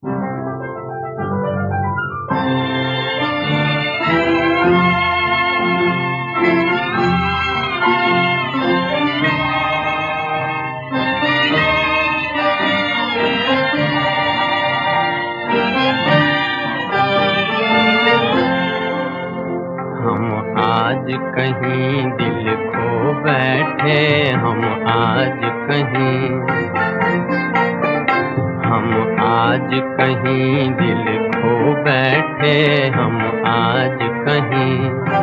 आज कहीं दिल खो बैठे हम आज कहीं, हम आज कहीं दिल खो बैठे हम आज कहीं।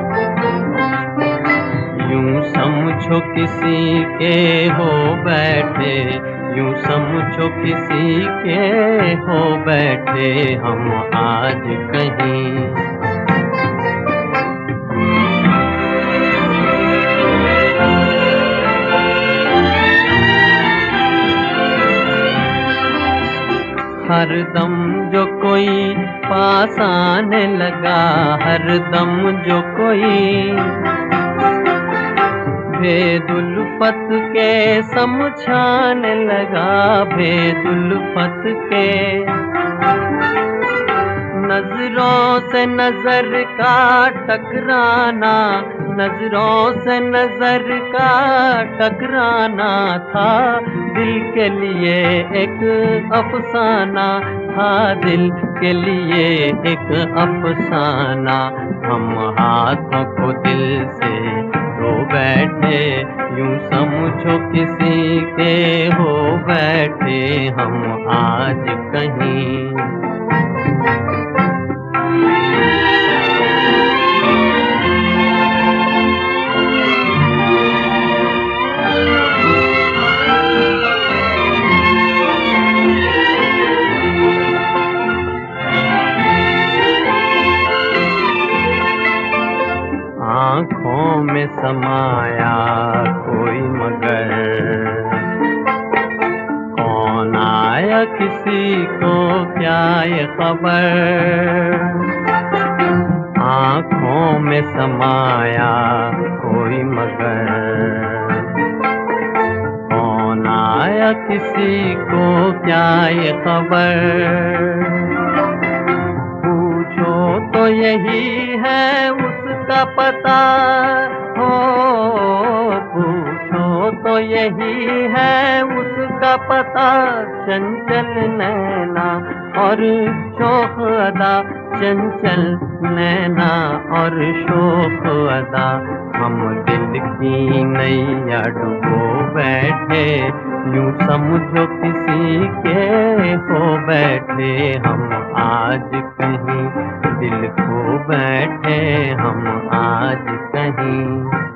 यूं समझो किसी के हो बैठे, यूं समझो किसी के हो बैठे हम आज कहीं। हरदम जो कोई पास आने लगा, हरदम जो कोई भेद-उल्फत के समझाने लगा, भेद-उल्फत के। नजरों से नजर का टकराना, नजरों से नजर का टकराना था दिल के लिए एक अफसाना, था दिल के लिए एक अफसाना। हम हाथों को दिल से धो बैठे, यूं समझो किसी के हो बैठे हम आज कहीं। आँखों में समाया कोई मगर, कौन आया किसी को क्या ये खबर। आँखों में समाया कोई मगर, कौन आया किसी को क्या ये खबर। पूछो तो यही है उसका पता हो, पूछो तो यही है उसका पता। चंचल नैना और शोख अदा, चंचल नैना और शोख अदा। हम दिल की नैया डुबो बैठे, यूं समझो किसी के हो बैठे हम आज कहीं। दिल खो बैठे हम आज कहीं।